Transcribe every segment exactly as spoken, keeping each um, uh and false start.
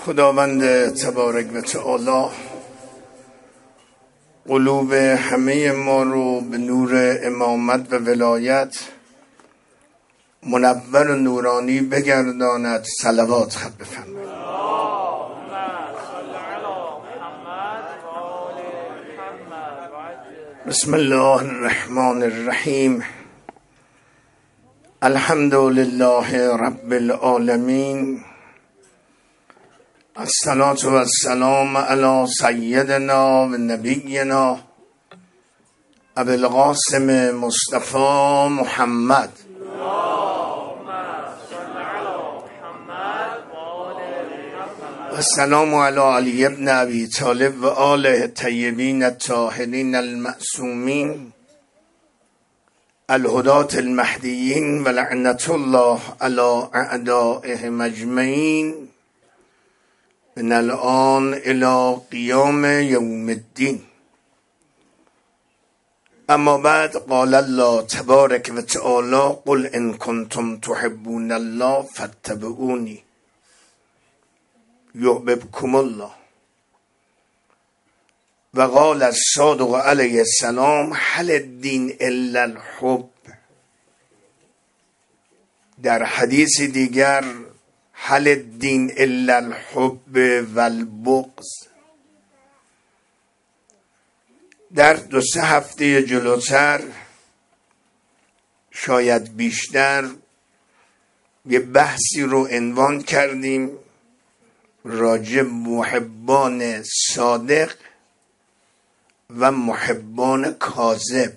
خداوند تبارک و تعالی قلوب همه ما رو به نور امامت و ولایت منور و نورانی بگرداند. صلوات خط بفرمایید. بسم الله الرحمن الرحیم. الحمد لله رب العالمین. الصلاة و السلام علی سیدنا و نبینا ابی القاسم مصطفی محمد و السلام علی علی ابن ابی طالب و آله الطیبین الطاهرین المعصومین الهداة المهدیین و لعنة الله علی اعدائهم اجمعین من الآن الى قیام یوم الدین. اما بعد، قال الله تبارک و تعالی قل ان کنتم تحبون الله فاتبعونی یحببکم الله. و قال الصادق علیه السلام هل الدین الا الحب. در حدیث دیگر هل الدین الا الحب و البغض. در دو سه هفته جلوتر، شاید بیشتر، یه بحثی رو عنوان کردیم راجع محبان صادق و محبان کاذب.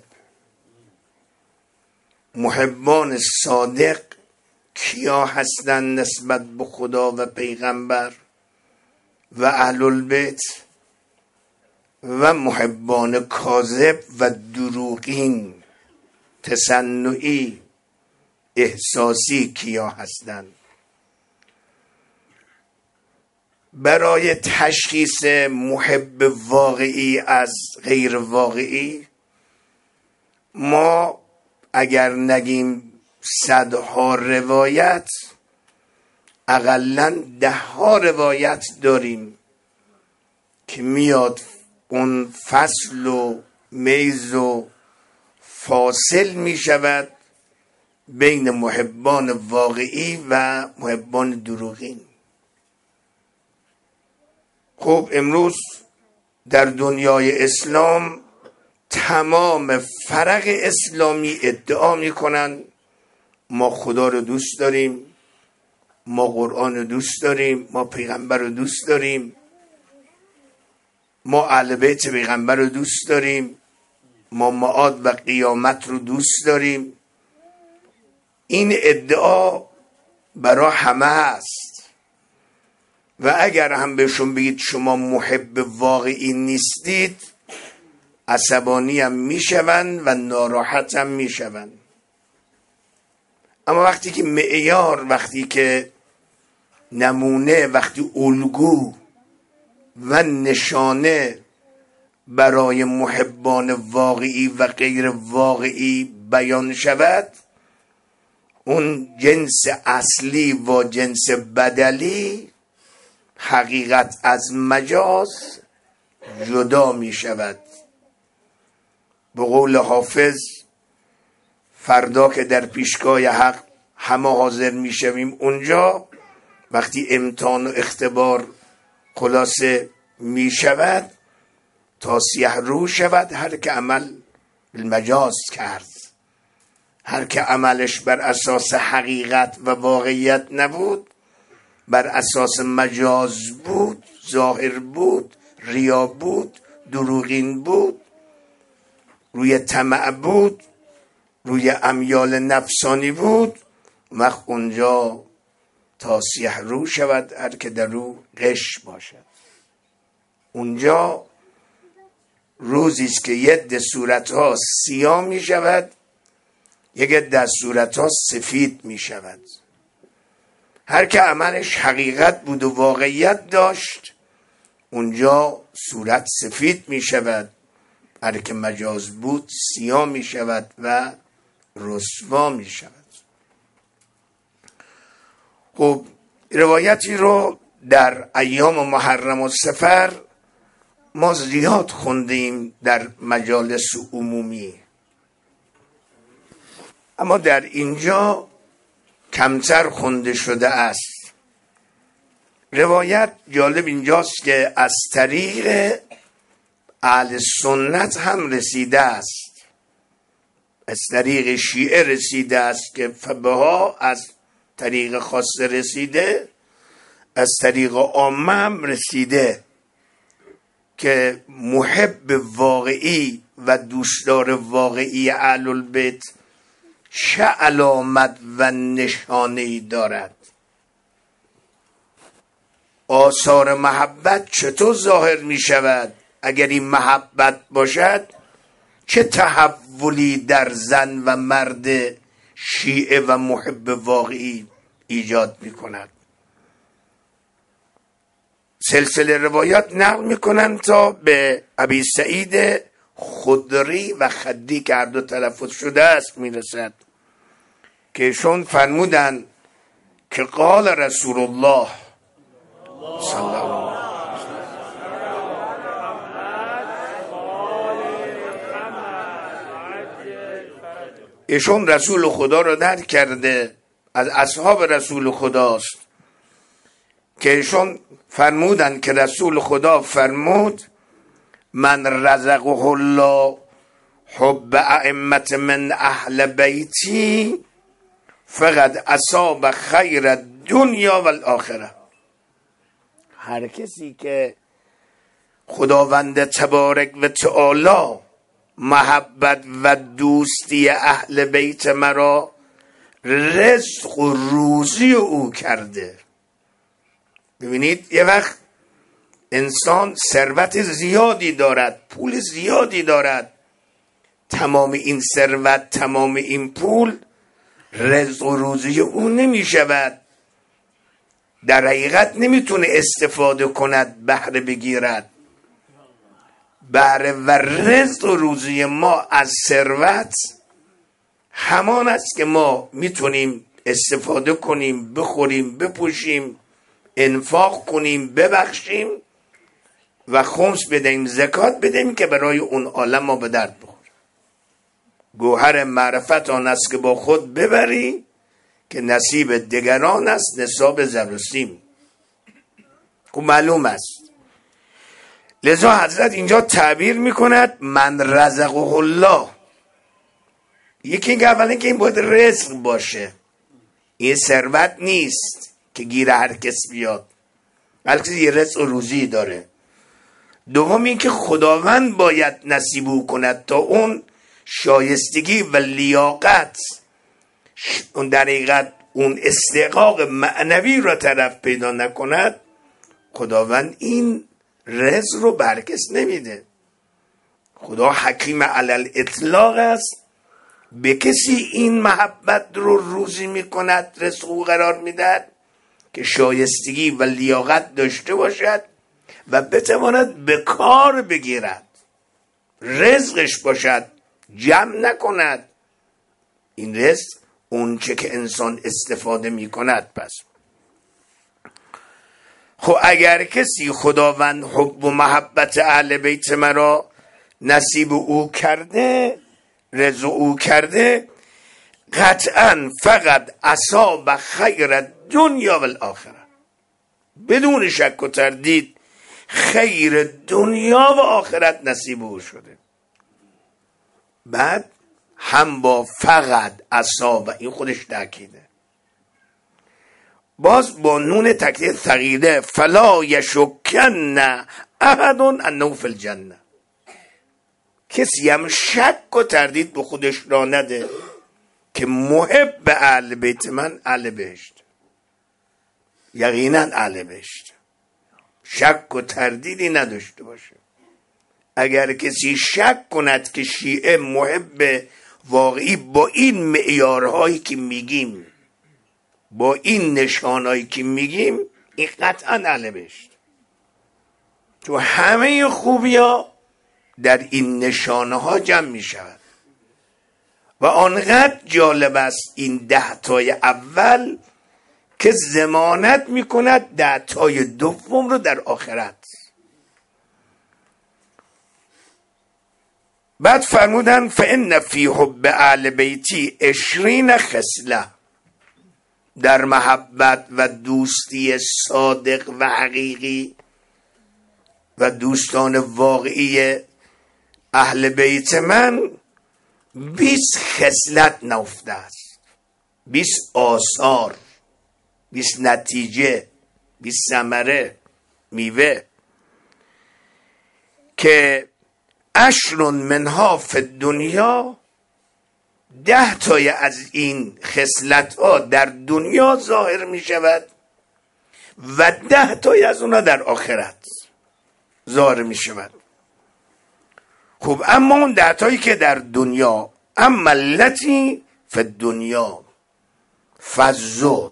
محبان صادق کیا هستند نسبت به خدا و پیغمبر و اهل البیت، و محبان کاذب و دروغین تصنعی احساسی کیا هستند. برای تشخیص محب واقعی از غیر واقعی، ما اگر نگیم صدها روایت، اقلاً ده ها روایت داریم که میاد اون فصل و میز و فاصل می شود بین محبان واقعی و محبان دروغین. خب امروز در دنیای اسلام تمام فرق اسلامی ادعا می کنند ما خدا رو دوست داریم، ما قرآن رو دوست داریم، ما پیغمبر رو دوست داریم، ما اهل بیت پیغمبر رو دوست داریم، ما معاد و قیامت رو دوست داریم. این ادعا برای همه هست و اگر هم بهشون بگید شما محب واقعی نیستید، عصبانی هم میشوند و ناراحت هم میشوند. اما وقتی که معیار، وقتی که نمونه، وقتی الگو و نشانه برای محبان واقعی و غیر واقعی بیان شود، اون جنس اصلی و جنس بدلی، حقیقت از مجاز جدا می شود. به قول حافظ، فردا که در پیشگاه حق همه حاضر می شویم، اونجا وقتی امتحان و اختبار خلاصه می شود تا سیه رو شود، هر که عمل بالمجاز کرد، هر که عملش بر اساس حقیقت و واقعیت نبود، بر اساس مجاز بود، ظاهر بود، ریا بود، دروغین بود، روی طمع بود، روی امیال نفسانی بود، وقت اونجا تا سیه رو شود هر که در رو غش باشد. اونجا روزیست که یک صورتها سیاه می شود، یک ده صورتها سفید می شود. هر که عملش حقیقت بود و واقعیت داشت، اونجا صورت سفید می شود، هر که مجاز بود سیاه می شود و رسوا می شود. خب روایتی رو در ایام محرم و سفر ما زیاد خوندیم در مجالس عمومی، اما در اینجا کمتر خونده شده است. روایت جالب اینجاست که از طریق اهل سنت هم رسیده است، از طریق شیعه رسیده است که فبها از طریق خاص رسیده، از طریق عامه هم رسیده که محب واقعی و دوستدار واقعی اهل البیت چه علامت و نشانه‌ای دارد. آثار محبت چطور ظاهر می شود؟ اگر این محبت باشد چه تحولی در زن و مرد شیعه و محب واقعی ایجاد می کند؟ سلسله روایات نقل می کنند تا به ابی سعید خدری و خدی که هر دو تلفظ شده است می رسد که ایشون فرمودند که قال رسول الله صلی الله علیه ایشون رسول خدا رو درک کرده، از اصحاب رسول خداست که ایشون فرمودن که رسول خدا فرمود من رزقه الله حب ائمه من اهل بیتی فقد اصاب خیر الدنیا و الاخره. هر کسی که خداوند تبارک و تعالی محبت و دوستی اهل بیت مرا رزق و روزی او کرده. ببینید یه وقت انسان ثروت زیادی دارد، پول زیادی دارد، تمام این ثروت، تمام این پول رزق و روزی او نمی شود، در حقیقت نمیتونه استفاده کند، بهره بگیرد. بهره و رزق و روزی ما از ثروت همان است که ما میتونیم استفاده کنیم، بخوریم، بپوشیم، انفاق کنیم، ببخشیم و خمس بدهیم، زکات بدهیم که برای اون عالم ما به درد بخوره. گوهر معرفت آن است که با خود ببری که نصیب دگران است نصاب زر و سیم. خب معلوم است. لذا حضرت اینجا تعبیر میکند من رزقه الله. یکی که اولا که این باید رزق باشه، این ثروت نیست که گیر هر کس بیاد، بلکه یه رزق و روزی داره. دوم این که خداوند باید نصیب او کند تا اون شایستگی و لیاقت، اون در حقیقت اون استحقاق معنوی را طرف پیدا نکند، خداوند این رزق رو برکس نمیده. خدا حکیم علل اطلاق است، به کسی این محبت رو روزی میکند، رزق او قرار میدهد که شایستگی و لیاقت داشته باشد و بتواند به کار بگیرد، رزقش باشد، جمع نکند. این رزق اون چه که انسان استفاده میکند. پس خب اگر کسی خداوند حب و محبت اهل بیت مرا نصیب او کرده، رزق او کرده، قطعا فقط اصاب خیر دنیا و الاخره، بدون شک و تردید خیر دنیا و آخرت نصیب او شده. بعد هم با فقط اصاب، این خودش تأکیده، باز با نون تکیه ثقیله فلا یشکن احد انه فی الجنه، کسی هم شک و تردید به خودش را نده که محب اهل بیت من اهل بهشت، یقینا اهل بهشت، شک و تردیدی نداشته باشه. اگر کسی شک کند که شیعه محب واقعی با این معیارهایی که میگیم، با این نشانهایی که میگیم، این قطعا اهل بهشت، تو همه خوبی ها در این نشانه ها جمع می شود. و آنقدر جالب است این ده تای اول که ضمانت میکند دعتای دوم رو در آخرت. بعد فرمودن فإن فی حب اهل بیتی عشرین خصله، در محبت و دوستی صادق و حقیقی و دوستان واقعی اهل بیت من بیست خصلت نهفته است، بیست آثار، بیست نتیجه، بیست ثمره، میوه، که عشر منها فی الدنیا، ده تای از این خصلت ها در دنیا ظاهر می شود و ده تای از اونها در آخرت ظاهر می شود. خب اما اون ده تایی که در دنیا، اما التی فی الدنیا فالزهد،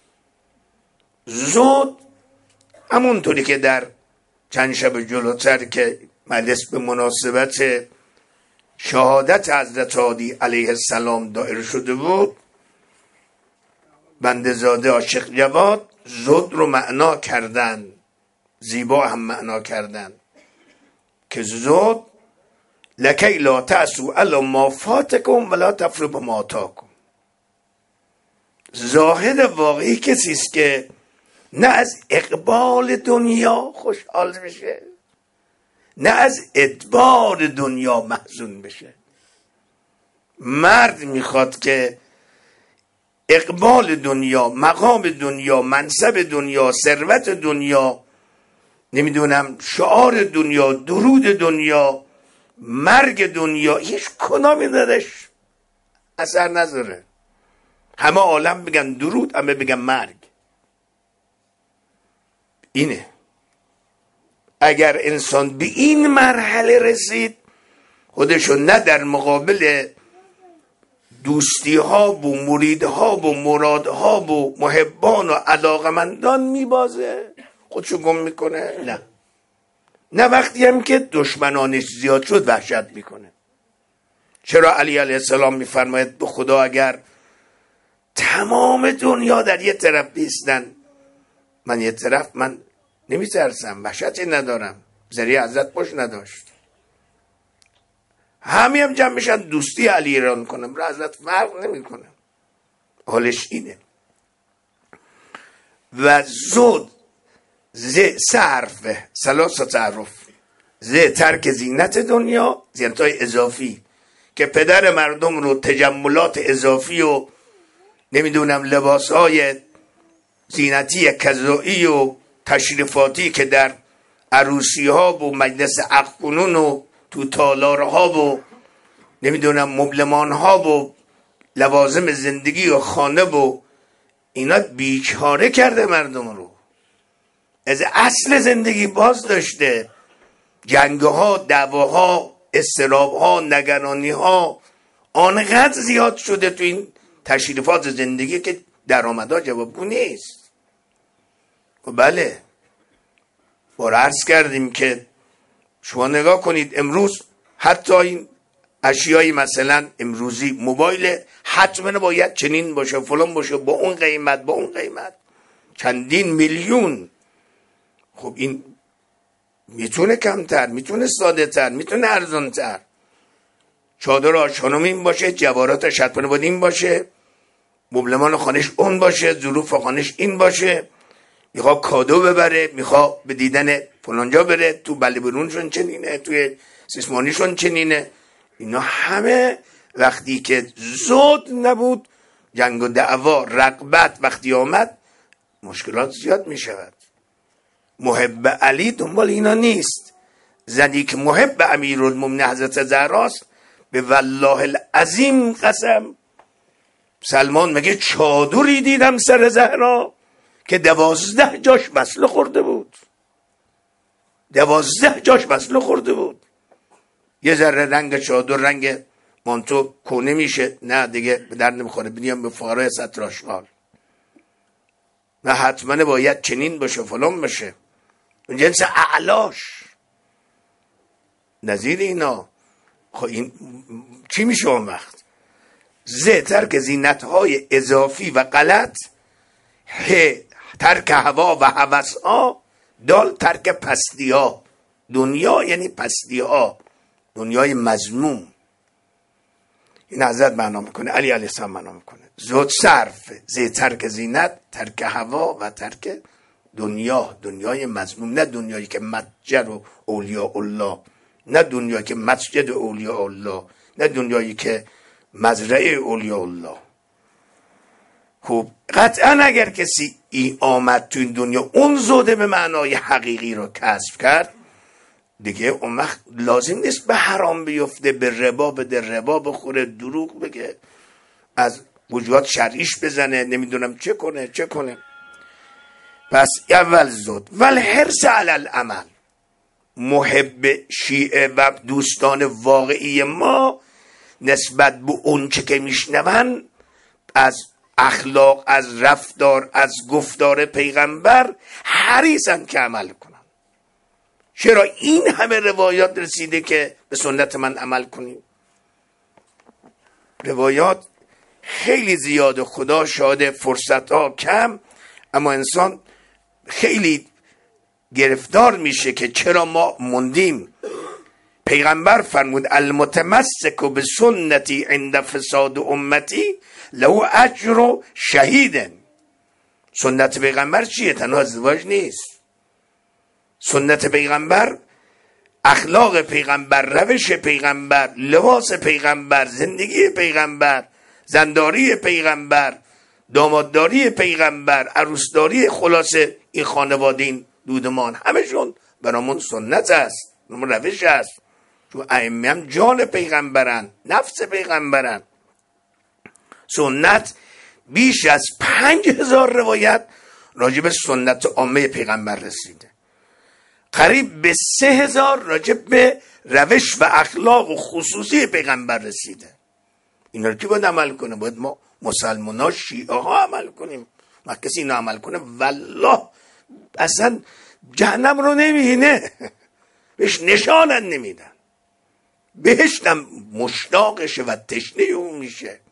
زهد همونطوری که در چند شب جلوتر که مجلس به مناسبت شهادت حضرت هادی علیه السلام دایر شده بود، بنده زاده عاشق جواد زهد رو معنا کردن، زیبا هم معنا کردن که زهد لکی لا تأسوا علی ما فاتکم ولا تفرحوا بما آتاکم. زاهد واقعی کسی است که نه از اقبال دنیا خوشحال بشه، نه از ادبار دنیا محزون بشه. مرد میخواد که اقبال دنیا، مقام دنیا، منصب دنیا، ثروت دنیا، نمیدونم شعار دنیا، درود دنیا، مرگ دنیا، هیچ کدامی نداشت اثر نذاره. همه عالم بگن درود، همه بگن مرگ. اینه اگر انسان به این مرحله رسید، خودشو نه در مقابل دوستی ها و مرید ها و مراد ها و محبان و علاقمندان میبازه، خودشو گم میکنه، نه نه وقتی هم که دشمنانش زیاد شد وحشت میکنه. چرا علی علیه السلام میفرماید به خدا اگر تمام دنیا در یه طرف بیستن، من یه طرف، من نمیترسم، وحشتی ندارم. ذریع حضرت باش نداشت، همه هم جمع میشن دوستی علی ایران کنم، را حضرت فرق نمی کنم. حالش اینه. و زود ز صرف سلاس تعرف، ز ترک زینت دنیا، زینتای اضافی که پدر مردم رو تجملات اضافی و نمیدونم لباسهای زینتی کذایی و تشریفاتی که در عروسی ها و مجلس عقدکنون و تو تالار ها و نمیدونم مبلمان ها و لوازم زندگی و خانه و اینا بیچاره کرده مردم رو، از اصل زندگی باز داشته. جنگ ها، دعواها، استراب ها، نگرانی ها آنقدر زیاد شده تو این تشریفات زندگی که درآمدها جوابگو نیست. و بله بار عرض کردیم که شما نگاه کنید امروز حتی این اشیایی مثلا امروزی موبایل حتما باید چنین باشه، فلان باشه، با اون قیمت، با اون قیمت، چندین میلیون. خب این میتونه کمتر، میتونه ساده تر، میتونه ارزان تر. چادر آشانوم این باشه، جواهرات حتما باید این باشه، مبلمان خانش اون باشه، ظروف خانش این باشه، میخواد کادو ببره، میخواد به دیدن فلانجا بره، تو بلی برونشون چنینه، توی سیسمانیشون چنینه. اینا همه وقتی که زود نبود، جنگ و دعوا، رغبت وقتی آمد، مشکلات زیاد میشود. محب علی دنبال اینا نیست. زنی که محب امیرالمومنین حضرت زهراست، به والله العظیم قسم، سلمان میگه چادری دیدم سر زهرا که دوازده جاش مسله خورده بود، دوازده جاش مسله خورده بود. یه ذره رنگ چادر، رنگ مانتو کونه میشه، نه دیگه به در نمیخوره، بینیم به فاره ستراشغال، نه حتما باید چنین باشه، فلان باشه، اون جنس اعلاش نظیر اینا. خب این چی میشه اون وقت؟ زه ترک زینتهای اضافی و غلط، ه ترک هوا و هوس ها، دال ترک پستی ها. دنیا یعنی پستی ها، دنیای مذموم. این حضرت معنا میکنه، علی علیه السلام معنا میکنه. زود صرف زی ترک زینت، ترک هوا و ترک دنیا، دنیای مذموم، نه دنیایی که متجر و اولیاء الله، نه دنیایی که مسجد اولیاء الله، نه دنیایی که مزرعه اولیاء الله. خب قطعا اگر کسی ای آمد تو این دنیا اون زوده به معنای حقیقی رو کسب کرد، دیگه اون وقت لازم نیست به حرام بیفته، به ربا بده، ربا بخوره، دروغ بگه، از وجوهات شرعیش بزنه، نمیدونم چه کنه چه کنه. پس اول زود ول حرص علی العمل. محب شیعه و دوستان واقعی ما نسبت به اون چه که میشنون از اخلاق، از رفتار، از گفتار پیغمبر حریصن که عمل کنن. چرا این همه روایات رسیده که به سنت من عمل کنیم؟ روایات خیلی زیاده، خدا شاهد، فرصت ها کم، اما انسان خیلی گرفتار میشه که چرا ما موندیم. پیغمبر فرمود المتمسک به سنتی عند فساد امتی له اجر شهید. سنت پیغمبر چیه؟ تنها ازدواج نیست. سنت پیغمبر، اخلاق پیغمبر، روش پیغمبر، لباس پیغمبر، زندگی پیغمبر، زنداری پیغمبر، دامادداری پیغمبر، عروسداری، خلاصه این خانواده، این دودمان، همشون برامون سنت است، برامون روش است. چون ائمه هم جان پیغمبرن، نفس پیغمبرن. سنت بیش از پنج هزار روایت راجع به سنت عامه پیغمبر رسیده. قریب به سه هزار راجع به روش و اخلاق و خصوصی پیغمبر رسیده. اینا رو کی باید عمل کنه؟ باید ما مسلمان ها، شیعه ها عمل کنیم. ما کسی اینا عمل کنه والله اصلا جهنم رو نمیبینه، بهش نشانن نمیدن، بهشتم مشتاقشه و تشنه اون میشه.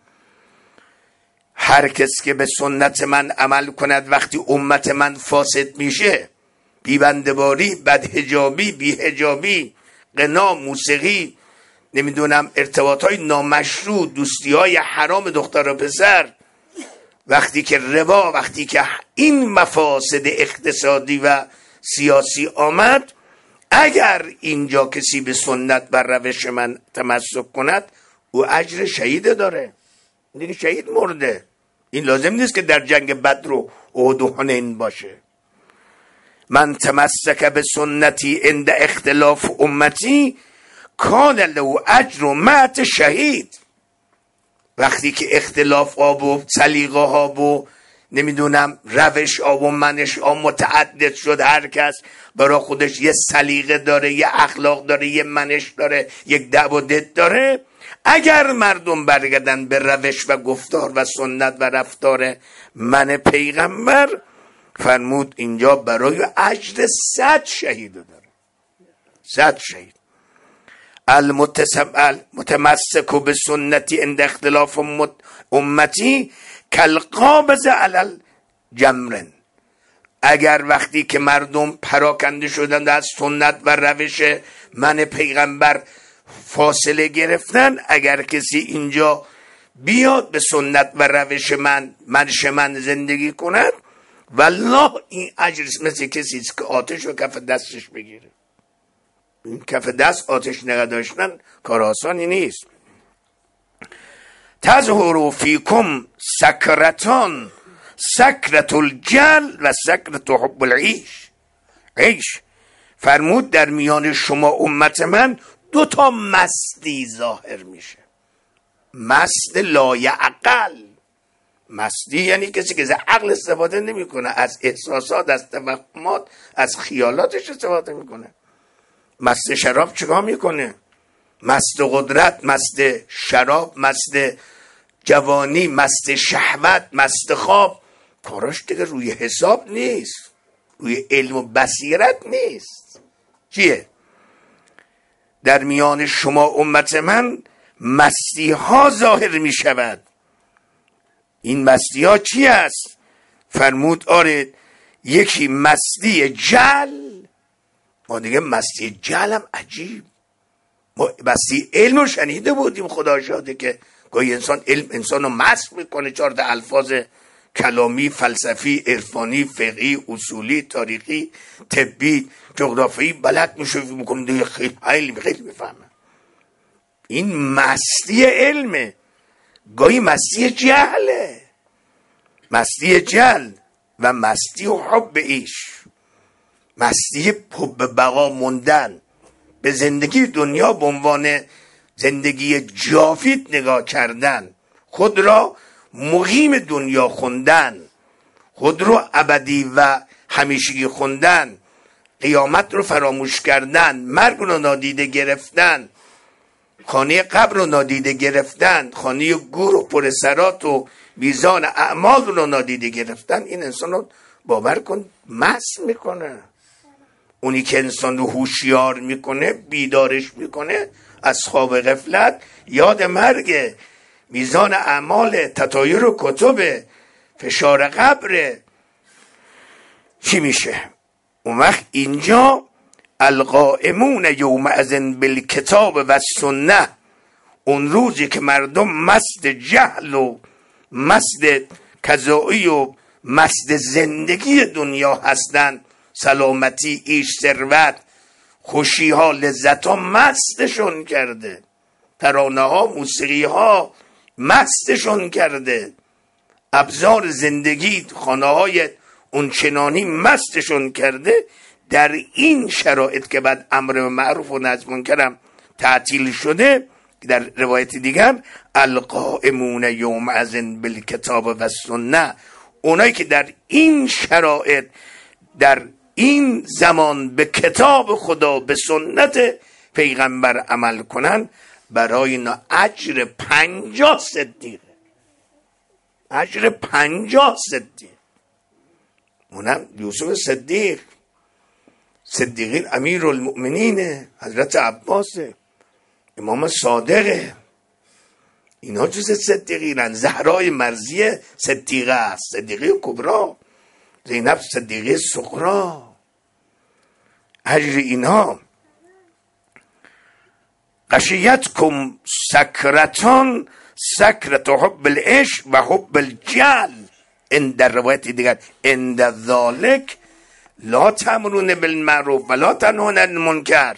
هر کس که به سنت من عمل کند وقتی امت من فاسد میشه، بیبندباری، بدحجابی، بیحجابی، غنا، موسیقی، نمیدونم ارتباط های نامشروع، دوستی های حرام دختر و پسر، وقتی که ربا، وقتی که این مفاسد اقتصادی و سیاسی آمد، اگر اینجا کسی به سنت بر روش من تمسک کند او اجر شهید داره، دیگه شهید مرده. این لازم نیست که در جنگ بدر و احد و حنین باشه. من تمسک به سنتی عند اختلاف امتی کان له اجر مات شهید. وقتی که اختلاف آب و سلیقه ها و نمیدونم روش آب و منش آب متعدد شد، هر کس برای خودش یه سلیقه داره، یه اخلاق داره، یه منش داره، یک دعو و دد داره، اگر مردم برگردن به روش و گفتار و سنت و رفتار من پیغمبر، فرمود اینجا برای اجر صد شهید داره، صد شهید. المتمسک به سنتی عند اختلاف امتی کالقابض علی الجمر. اگر وقتی که مردم پراکنده شدند از سنت و روش من پیغمبر فاصله گرفتن، اگر کسی اینجا بیاد به سنت و روش من منش من زندگی کند، والله این اجر مثل کسی که آتش و کف دستش بگیره. این کف دست آتش نگه داشتن کار آسانی نیست. تظهر فیکم سکرتان، سکرت الجل و سکرت حب العیش. عیش فرمود در میان شما امت من دو تا مستی ظاهر میشه. مست لایعقل، مستی یعنی کسی که از عقل استفاده نمیکنه، از احساسات، از توهمات، از خیالاتش استفاده میکنه. مست شراب چیکار میکنه؟ مست قدرت، مست شراب، مست جوانی، مست شهوت، مست خواب، کاراش دیگه روی حساب نیست، روی علم و بصیرت نیست. چیه؟ در میان شما امت من مستی ها ظاهر می شود. این مستی ها چی است؟ فرمود آره یکی مستی جل. ما دیگه مستی جل هم عجیب، ما مستی علم رو شنیده بودیم خدا شاده که گاهی انسان علم انسان رو مست میکنه، چهارده الفاظ کلامی، فلسفی، عرفانی، فقهی، اصولی، تاریخی، طبی، جغرافیایی بلد میشه میکنه دیگه خیلی خیلی خیلی میفهمه. این مستی علمه، گاهی مستی جهله، مستی جهل و مستی و حب ایش، مستی حب بقا موندن به زندگی دنیا به عنوان زندگی جاوید نگاه کردن، خود را مقیم دنیا خوندن، خود رو ابدی و همیشگی خوندن، قیامت رو فراموش کردن، مرگ رو نادیده گرفتن، خانه قبر رو نادیده گرفتن، خانه گور و پرسرات و میزان اعمال رو نادیده گرفتن. این انسان رو باور کن مست میکنه. اونی که انسان رو هوشیار میکنه، بیدارش میکنه از خواب غفلت، یاد مرگ، میزان اعمال، تطایر و کتب، فشار قبر، چی میشه؟ اون وقت اینجا القائمون یومئذ بالکتاب و سنه، اون روزی که مردم مست جهل و مست کذایی و مست زندگی دنیا هستن، سلامتی، ایش، ثروت، خوشی ها، لذت ها مستشون کرده، ترانه ها، موسیقی ها مستشون کرده، ابزار زندگی، خانه های اونچنانی مستشون کرده. در این شرایط که بعد امر به معروف و نهی از منکر تعطیل شده، در روایت دیگر القائمون یومئذ بالکتاب و سنه، اونایی که در این شرایط در این زمان به کتاب خدا به سنت پیغمبر عمل کنن، برای اینا اجر پنجاه صدیقه، اجر پنجاه صدیق. اونم یوسف صدیق، صدیقین امیر المؤمنین، حضرت عباس، امام صادقه، اینا جز صدیقینن. زهرای مرضیه صدیقه است، صدیقه کبرا، زینب صدیقه صغرا. اجر اینا غشیتکم سکرتان، سکرت حب العشق و حب الجل. این در روایت دیگر اند ذالک لا تأمرون بالمعروف و لا تنهون عن المنکر.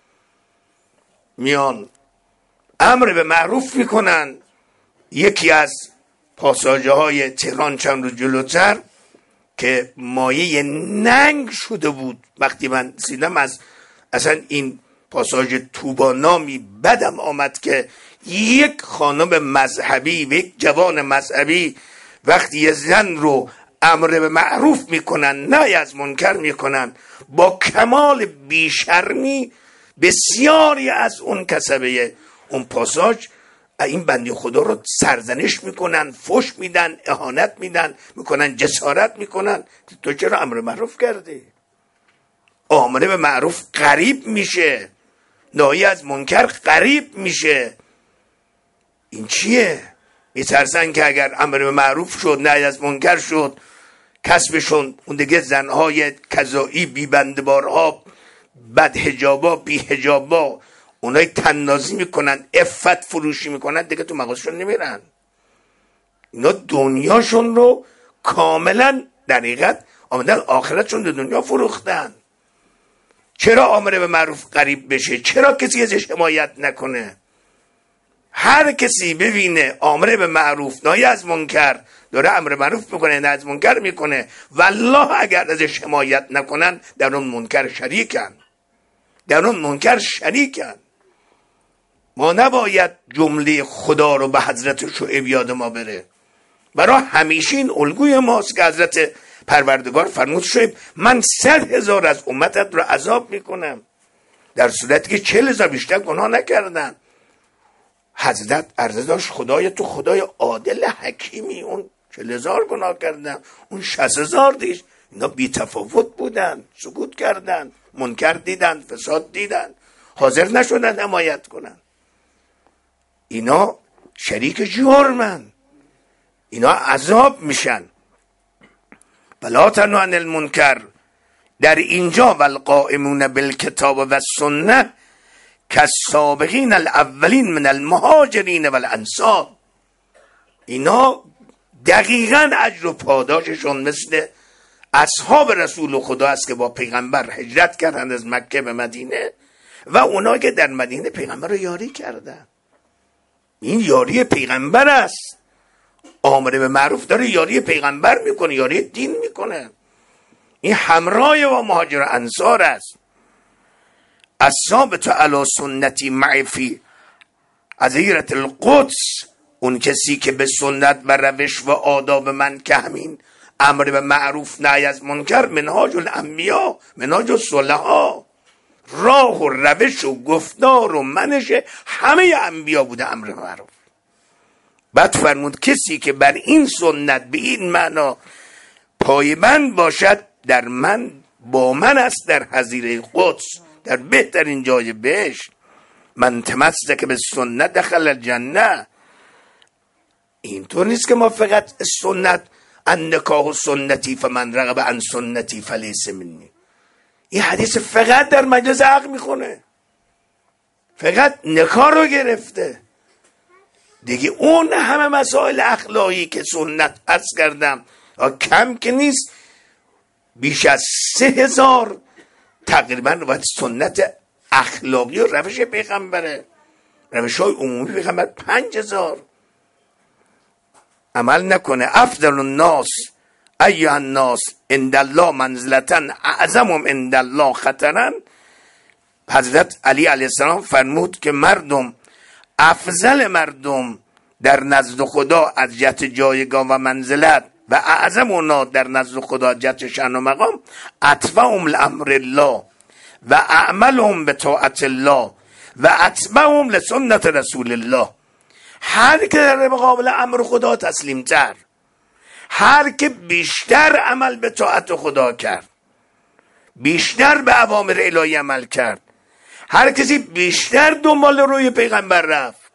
میان امر به معروف میکنن. یکی از پاساژه های تهران چند روز جلوتر که مایه ننگ شده بود، وقتی من سیدم از اصلا این پاساژ توبانامی بدم آمد که یک خانم مذهبی و یک جوان مذهبی وقتی یه زن رو امر به معروف میکنن نهی از منکر میکنن، با کمال بیشرمی بسیاری از اون کسبه اون پاساژ این بندی خدا رو سرزنش میکنن، فحش میدن، اهانت میدن، میکنن جسارت میکنن. تو چرا امر معروف کردی؟ امر به معروف قریب میشه، نهی از منکر قریب میشه. این چیه؟ میترسن که اگر امر به معروف شد نهی از منکر شد، کسبشون اون دیگه زنهای کذایی، بی بندبارها، بد حجابا، بی حجابا، اونای تنازی میکنن، عفت فروشی میکنن، دیگه تو مغازشون نمیرن. اینا دنیاشون رو کاملا در حقیقت آمدن آخرتشون در دنیا فروختن. چرا امر به معروف قریب بشه؟ چرا کسی ازش حمایت نکنه؟ هر کسی ببینه امر به معروف نهی از منکر داره امر معروف میکنه، نهی از منکر میکنه، والله اگر ازش حمایت نکنن در اون منکر شریکن، در اون منکر شریکن. ما نباید جمله خدا رو به حضرت شعیب یاد ما بره. برای همیشه این الگوی ماست که حضرت پروردگار فرمود شعیب من صد هزار از امتت رو عذاب میکنم، در صورتی که چهل هزار بیشتر گناه نکردن. حضرت عرضه داشت خدای تو خدای عادل حکیمی، اون چهل هزار گناه کردن، اون شصت هزار دیش، اینا بی تفاوت بودن، سکوت کردن، منکر دیدن، فساد دیدن، حاضر نشدن حمایت کنن. اینا شریک جرمن، اینا عذاب میشن. ولا تنهوا عن المنکر، در اینجا والقائمون بالکتاب و سنه کالسابقین الاولین من المهاجرین والانصار، اینا دقیقاً اجر و پاداششون مثل اصحاب رسول خدا است که با پیغمبر هجرت کردند از مکه به مدینه و اونا که در مدینه پیغمبر رو یاری کردن. این یاری پیغمبر است، آمر به معروف داره یاری پیغمبر میکنه، یاری دین میکنه. این همراه و مهاجر انصار است. الثابت علی سنتی معی فی عزیرة القدس، اون کسی که به سنت و روش و آداب من که همین امر به معروف نهی از منکر، منهاج الانبیا، منهاج الصلحا، راه و روش و گفتار و منش همه انبیا بوده امر به معروف. بعد فرمود کسی که بر این سنت به این معنا پایبند باشد در من با من است در حضیره قدس، در بهترین جای بهشت. من تمسک به سنت دخل الجنه. اینطور نیست که ما فقط سنت النکاح سنتی فمن رغب عن سنتی فلیس منی، این حدیث فقط در مجلس عقد میخونه، فقط نکاح رو گرفته دیگه. اون همه مسائل اخلاقی که سنت عرض کردم کم که نیست، بیش از سه هزار تقریبا روایت سنت اخلاقی و روش پیغمبره، روش های عمومی پیغمبر پنج هزار. عمل نکنه افضل الناس ایها الناس عند الله منزلتا اعظمهم عند الله خطرا. حضرت علی علیه السلام فرمود که مردم افضل مردم در نزد خدا از جهت جایگاه و منزلت و اعظم اونا در نزد خدا از جهت شأن و مقام اتبعهم لامر الله و اعملهم به طاعت الله و اتبعهم لسنت رسول الله. هر که در مقابل امر خدا تسلیم تر، هر که بیشتر عمل به طاعت خدا کرد، بیشتر به اوامر الهی عمل کرد، هر کسی بیشتر دنبال روی پیغمبر رفت،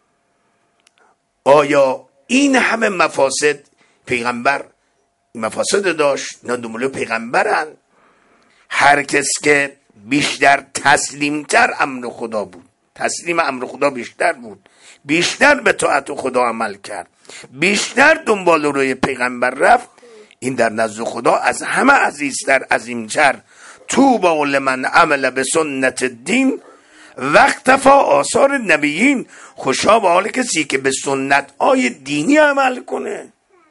آیا این همه مفاسد پیغمبر مفاسد داشت؟ نه، دنبال پیغمبرن. هر کس که بیشتر تسلیمتر امر خدا بود، تسلیم امر خدا بیشتر بود، بیشتر به طاعت خدا عمل کرد، بیشتر دنبال روی پیغمبر رفت، این در نزد خدا از همه عزیزتر، عظیمتر. طوبی لمن عمل به سنت الدین و اقتفی آثار نبیین، خوشا به حال کسی که به سنت های دینی عمل کنه.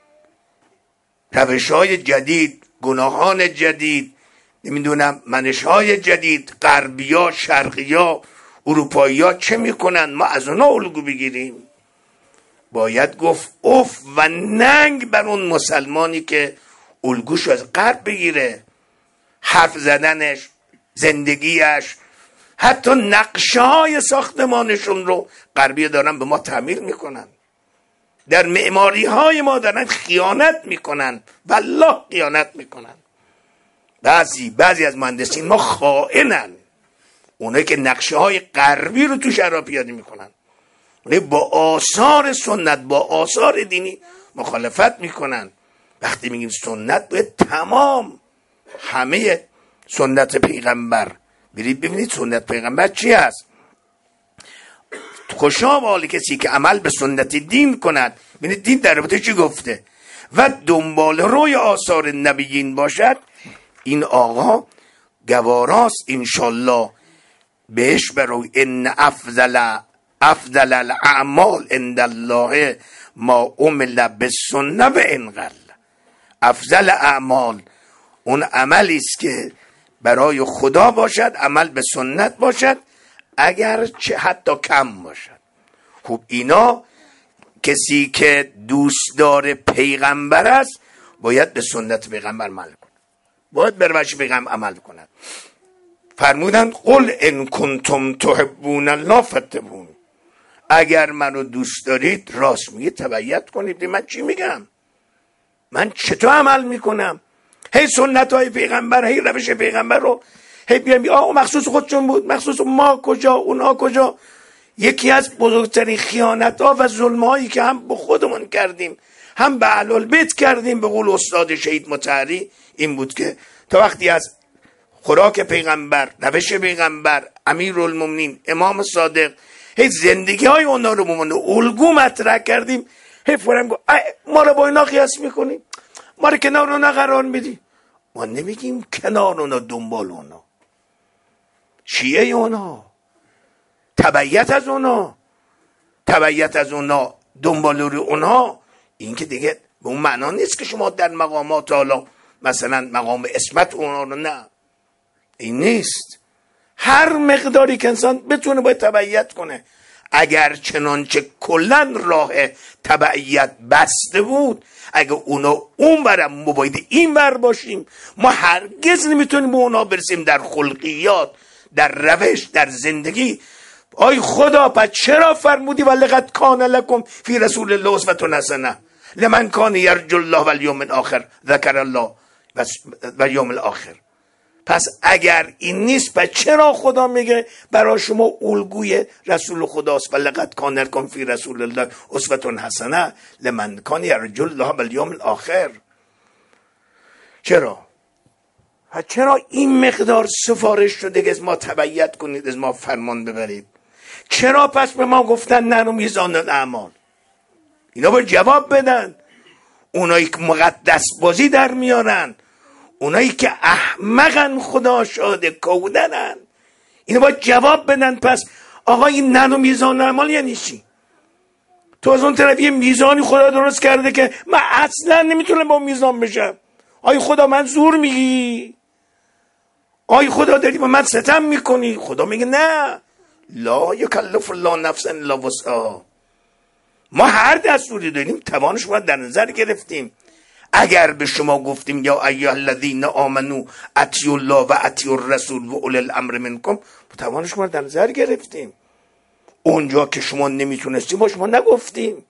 روش های جدید، گناهان جدید، نمیدونم منش های جدید، غربی ها، شرقی ها، اروپایی ها چه میکنن، ما از اونا الگو بگیریم. باید گفت اف و ننگ بر اون مسلمانی که الگوش از غرب بگیره، حرف زدنش، زندگیش، حتی نقشه های ساختمانشون رو غربی دارن به ما تعمیر میکنن، در معماری های ما دارن خیانت میکنن، والله خیانت میکنن. بعضی بعضی از مهندسین ما خائنن، اونایی که نقشه های غربی رو تو شهرها پیاده میکنن، اونایی با آثار سنت، با آثار دینی مخالفت میکنن. وقتی میگیم سنت باید تمام همه سنت پیغمبر، برید ببینید سنت پیغمبر چی هست. خوشا به حال کسی که عمل به سنت دین کند، ببینید دین در رابطه چی گفته، و دنبال روی آثار نبیین باشد، این آقا گواراست انشالله بهش برو. ان افضل افضل الاعمال عند الله ما عمل بالسنه و ان قل. افضل اعمال اون عملی است که برای خدا باشد، عمل به سنت باشد، اگر چه حتی کم باشد. خب اینا کسی که دوستدار پیغمبر است باید به سنت پیغمبر عمل کند، باید بر روش پیغمبر عمل کند. فرمودن قل ان کنتم تحبون الله فاتبعون، اگر منو دوست دارید راست میگه تبعیت کنید. من چی میگم؟ من چطور عمل میکنم؟ هی سنت های پیغمبر، هی روش پیغمبر رو هی بیام آقا مخصوص خودشون بود، مخصوص ما کجا، اونا کجا. یکی از بزرگترین خیانت ها و ظلم هایی که هم به خودمون کردیم، هم به اهل بیت کردیم. به قول استاد شهید مطهری این بود که تا وقتی از خوراک پیغمبر، روش پیغمبر، امیرالمومنین، امام صادق، هیچ زندگی های اونا رو مونده الگو مطرح کردیم، هی فرم گفت ما رو با اینا قیاس میکنیم، ما رو کنار اونا قرار میدی. ما نمیگیم کنار اونا، دنبال اونا، شیعه اونا، تبعیت از اونا، تبعیت از اونا، دنبال رو اونا. این که دیگه به اون معنا نیست که شما در مقامات حالا مثلا مقام اسمت اونا رو، نه این نیست. هر مقداری که انسان بتونه باید تبعیت کنه. اگر چنانچه کلن راه تبعیت بسته بود، اگه اونا اون برم ما باید این بر باشیم، ما هرگز نمیتونیم به اونا برسیم در خلقیات، در روش، در زندگی. آی خدا پس چرا فرمودی ولقد کان لکم فی رسول الله اسوة حسنه لمن کان یرجو الله والیوم الاخر ذکر الله و یوم الاخر؟ پس اگر این نیست پس چرا خدا میگه برای شما الگوی رسول خداست ولقد کان لکم فی رسول الله اسوة حسنه لمن کان یرجو الله والیوم الاخر؟ چرا؟ چرا این مقدار سفارش شده که از ما تبعیت کنید، از ما فرمان ببرید؟ چرا پس به ما گفتن نرو میزان الاعمال؟ اینا باید جواب بدن. اونایی که مقدس بازی در میارن، اونایی که احمقن خدا شاده کودنن، اینا باید جواب بدن. پس آقا این نرو میزان الاعمال یعنی چی؟ تو از اون طرف یه میزانی خدا درست کرده که من اصلا نمیتونم با میزان بشم. آی خدا من زور میگی؟ آی خدا داری با من ستم میکنی؟ خدا میگه نه، لا یکلف الله نفسا الا وسعها. ما هر دستوری داریم توانش باید در نظر گرفتیم. اگر به شما گفتیم یا ایها الذین آمنو اطیعوا الله و اطیعوا الرسول و اولی الامر منکم، توانش باید در نظر گرفتیم. اونجا که شما نمیتونستیم با شما نگفتیم.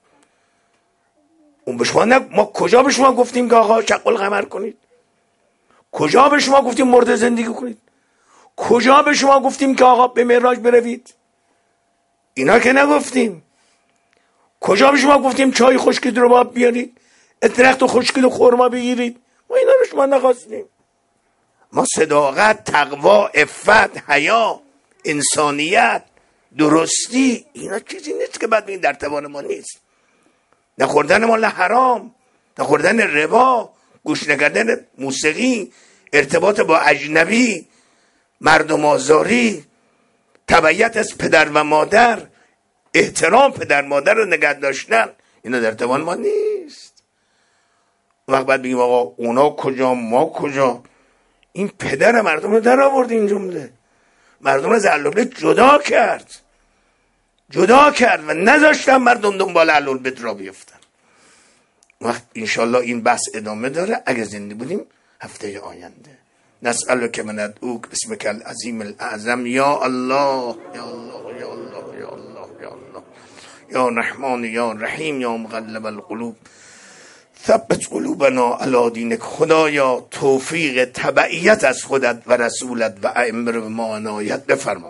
اون به شما نگ... ما کجا به شما گفتیم که آقا شق القمر کنید؟ کجا به شما گفتیم مرد زندگی کنید؟ کجا به شما گفتیم که آقا به معراج بروید؟ اینا که نگفتیم. کجا به شما گفتیم چای خشکید رو باب بیارید، درخت خشکید و خرما بگیرید؟ ما اینا رو شما نخواستیم. ما صداقت، تقوا، عفت، حیا، انسانیت، درستی، اینا چیزی نیست که بعد بگید در توان ما نیست. نخوردن مال حرام، نخوردن ربا، گوش نکردن موسیقی، ارتباط با اجنبی، مردم آزاری، تبعیت از پدر و مادر، احترام پدر مادر رو نگه داشتن، اینا در توان ما نیست. وقت بعد بگیم آقا اونا کجا ما کجا؟ این پدر مردم رو در آورد. این جمله مردم رو از اهل بیت جدا کرد، جدا کرد و نذاشتن مردم دنبال اهل بیت را بیفتن. وقت انشالله این بحث ادامه داره اگه زنده بودیم هفته آینده. نسألک من ادعوک باسمک العظیم الاعظم یا الله یا الله یا الله یا الله یا الله یا رحمان یا رحیم یا مقلب القلوب ثبت قلوبنا علی دینک. خدایا توفیق تبعیت از خودت و رسولت و ائمه رو به ما عنایت بفرما.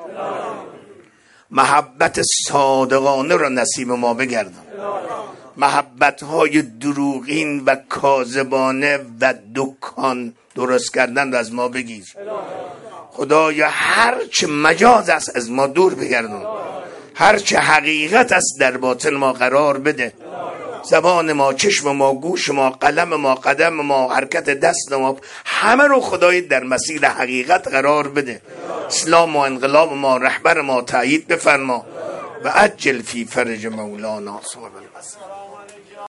محبت صادقانه را نصیب ما بگردان. محبت های دروغین و کاذبانه و دکان درست کردن را از ما بگیر. خدایا هرچه مجاز است از ما دور بگردان، هرچه حقیقت است در باطن ما قرار بده. زبان ما، چشم ما، گوش ما، قلم ما، قدم ما، حرکت دست ما، همه رو خدای در مسیر حقیقت قرار بده. اسلام و انقلاب ما، رهبر ما تأیید بفرما و عجل فی فرج مولانا صاحب المسیر.